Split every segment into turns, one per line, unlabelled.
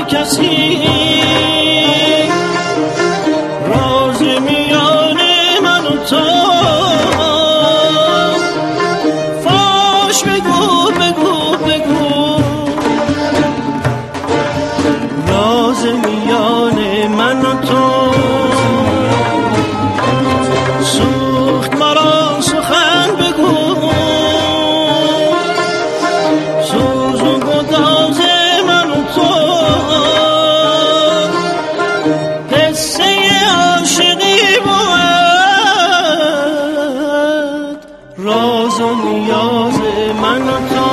کسی راز میان من و تو فاش بگو بگو بگو راز میان من و تو سوخت مرا سخن بگو سوز و گداز من و تو قصه عاشقی بود راز و نیاز من و تو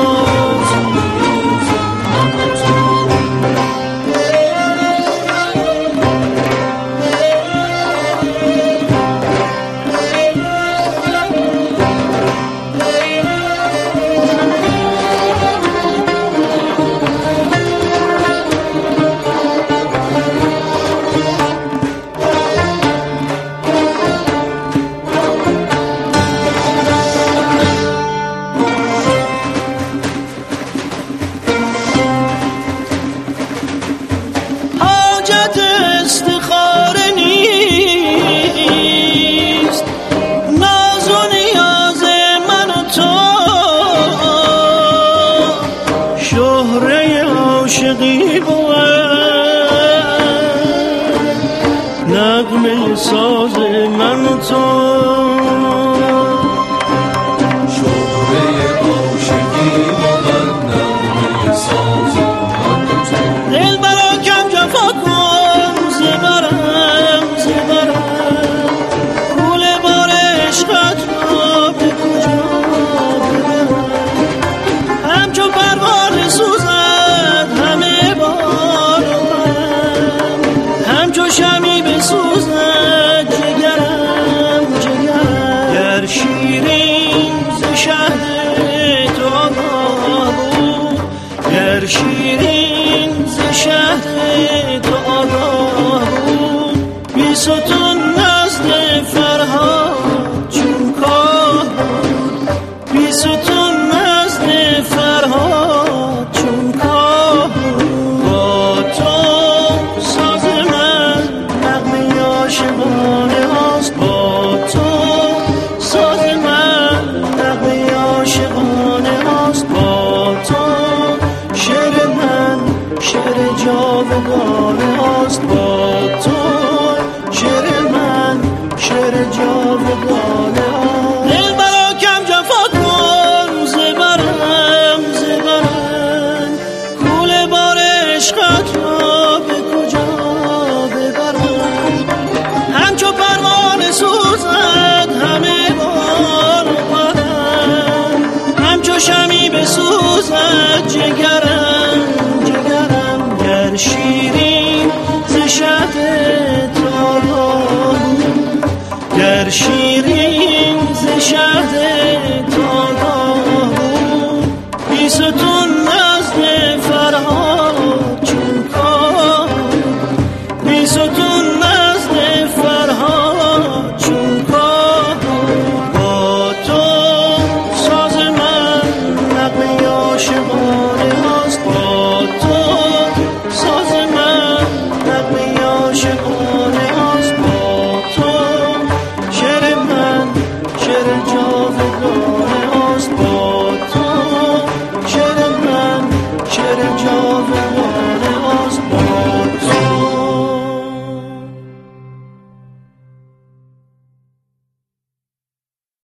عاشقی بود نغمه ساز من و تو
شهره عاشقی بود نغمه ساز من و تو
دل برا کم جفا کن زبرم زبرم گول بار عشقت را به کجا ببرم همچو پروانه سوزم شمی بسوزد جگرم جگرم گر شیرین ز شهد تو آگاه بود گر شیرین ز شهد تو آگاه بود بی ستون نزد فرهاد چون کاه بود بی ستون نزد فرهاد چون کاه بود با تو عاشقانه هاست با تو ساز من نغمه عاشقانه هاست با تو شعر من شعر جاودانه هاست با تو شعر من شعر جاودانه هاست دل برا کم جفا کن زبرم زبرم کول بار عشقت را به کجا ببرم همچو پروانه سوزد همه بار پرم همچو شمی بسوزد جگرم جگرم گر